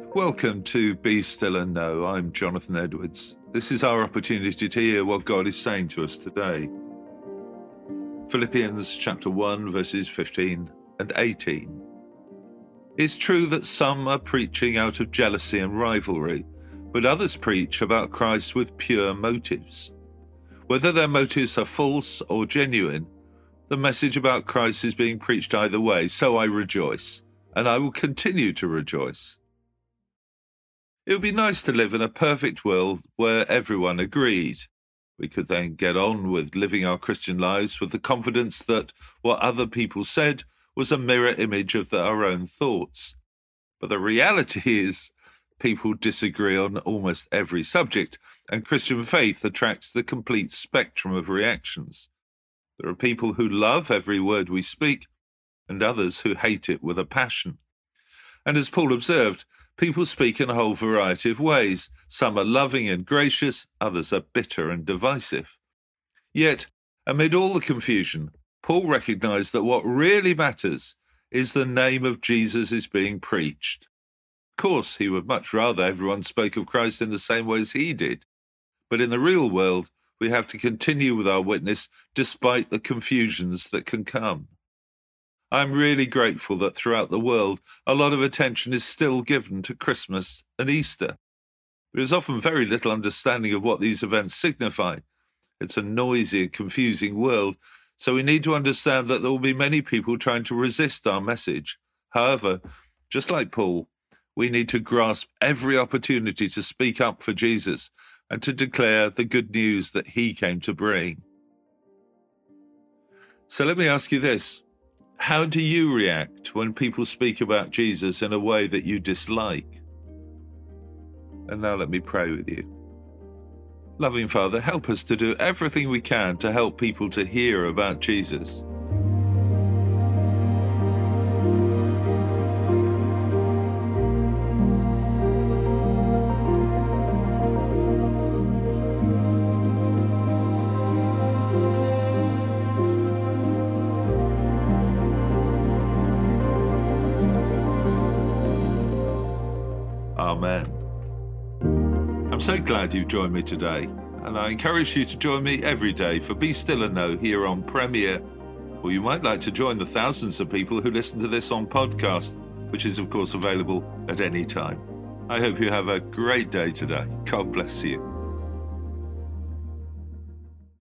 Welcome to Be Still and Know. I'm Jonathan Edwards. This is our opportunity to hear what God is saying to us today. Philippians chapter 1, verses 15 and 18. It's true that some are preaching out of jealousy and rivalry, but others preach about Christ with pure motives. Whether their motives are false or genuine, the message about Christ is being preached either way, so I rejoice, and I will continue to rejoice. It would be nice to live in a perfect world where everyone agreed. We could then get on with living our Christian lives with the confidence that what other people said was a mirror image of our own thoughts. But the reality is, people disagree on almost every subject, and Christian faith attracts the complete spectrum of reactions. There are people who love every word we speak, and others who hate it with a passion. And as Paul observed, people speak in a whole variety of ways. Some are loving and gracious, others are bitter and divisive. Yet, amid all the confusion, Paul recognized that what really matters is the name of Jesus is being preached. Of course, he would much rather everyone spoke of Christ in the same way as he did. But in the real world, we have to continue with our witness despite the confusions that can come. I'm really grateful that throughout the world, a lot of attention is still given to Christmas and Easter. There is often very little understanding of what these events signify. It's a noisy and confusing world, so we need to understand that there will be many people trying to resist our message. However, just like Paul, we need to grasp every opportunity to speak up for Jesus and to declare the good news that he came to bring. So let me ask you this. How do you react when people speak about Jesus in a way that you dislike? And now let me pray with you. Loving Father, help us to do everything we can to help people to hear about Jesus. Amen. I'm so glad you've joined me today, and I encourage you to join me every day for Be Still and Know here on Premier, or you might like to join the thousands of people who listen to this on podcast, which is of course available at any time. I hope you have a great day today. God bless you.